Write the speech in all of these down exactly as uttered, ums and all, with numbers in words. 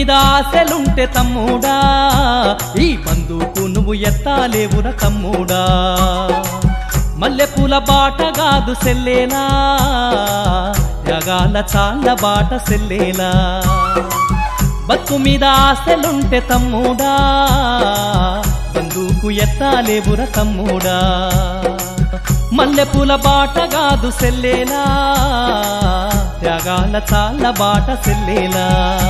మీద ఆశలుంటే తమ్ముడా ఈ బందుకు నువ్వు ఎత్తాలేవురా తమ్ముడా మల్లెపూల బాట కాదు సెల్లేలా త్యాగాల చాళ్ళ బాట సెల్లేలా బతుకు మీద ఆశలుంటే తమ్ముడా బందుకు ఎత్తాలేవురా తమ్ముడా మల్లెపూల బాట కాదు సెల్లేలా త్యాగాల చాళ్ళ బాట సెల్లేలా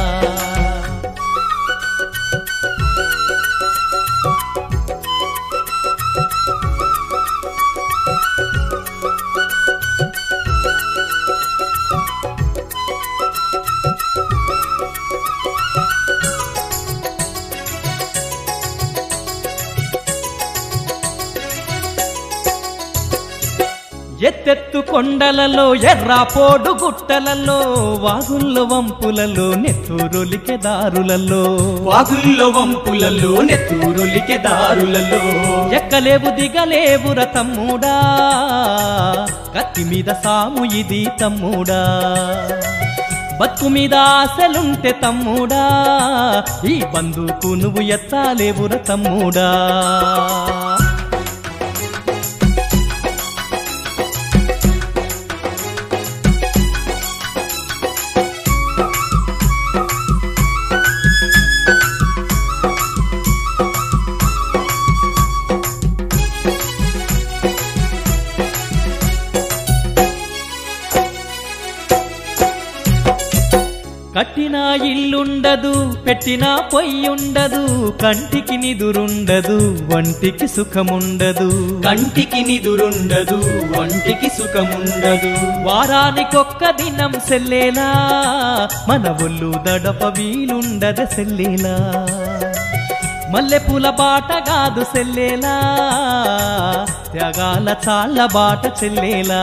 ఎత్తెత్తు కొండలలో ఎర్రాపోడు గుట్టలలో వాగుల్లో వంపులలో నెత్తూరొలికే దారులలో వాగుల్లో వంపులలో నెత్తూరొలికే దారులలో ఎక్కలేవు దిగలేవుర తమ్ముడా కత్తి మీద సాము ఇది తమ్ముడా బతుకు మీద ఆశలుంటే తమ్ముడా ఈ బందుకు నువ్వు ఎత్తాలేవుర తమ్ముడా కట్టిన ఇల్లుండదు పెట్టిన పొయ్యుండదు కంటికి నిదురుండదు వంటికి సుఖముండదు కంటికి నిదురుండదు వంటికి సుఖముండదు వారానికొక్క దినం సెల్లేలా మన ఒళ్ళు దడప వీలుండద సెల్లేలా మల్లెపూల బాట కాదు సెల్లేలా త్యాగాల చాళ్ళ బాట చెల్లేలా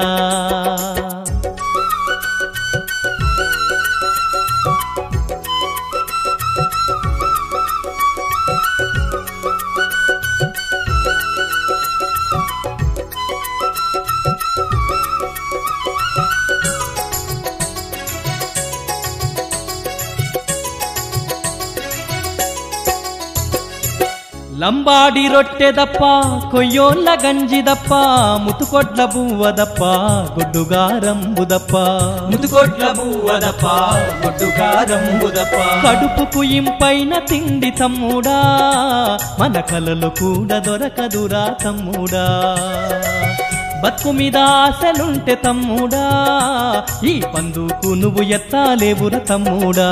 లంబాడి రొట్టెదప్ప కొయ్యోళ్ళ గంజిదప్ప ముతుకొడ్ల బువ్వదప్ప గొడ్డుగారంబుదప్ప ముతుకొడ్ల బువ్వదప్ప గొడ్డుగారంబుదప్ప కడుపుకు ఇంపైన తిండి తమ్ముడా మన కలలు కూడా దొరకదురా తమ్ముడా బతుకు మీద ఆశలుంటే తమ్ముడా ఈ బందుకు నువ్వు ఎత్తాలేవుర తమ్ముడా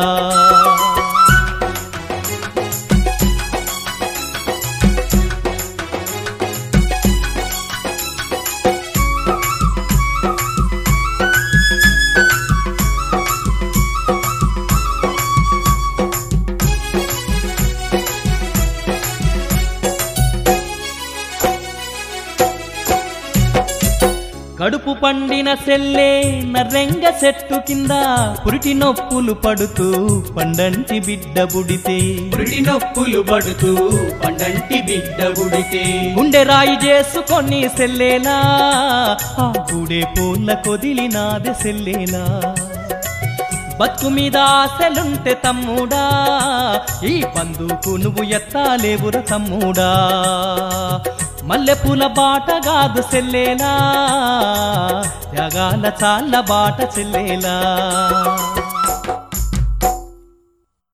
కడుపు పండిన సెల్లే నర్రెంగ చెట్టు కింద పురిటి నొప్పులు పడుతూ పండంటి బిడ్డ బుడితే పురిటి నొప్పులు పడుతూ పండంటి బిడ్డ బుడితే గుండె రాయి చేసుకొని సెల్లేలా ఆ గుడే పోళ్ళ కొదిలినాదే సెల్లేలా బతుకు మీద ఆశలుంటే తమ్ముడా ఈ బందుకు నువ్వు ఎత్తాలేవుర తమ్ముడా మల్లెపూల బాట కాదు సెల్లేలా త్యాగాల చాళ్ళ బాట చెల్లేలా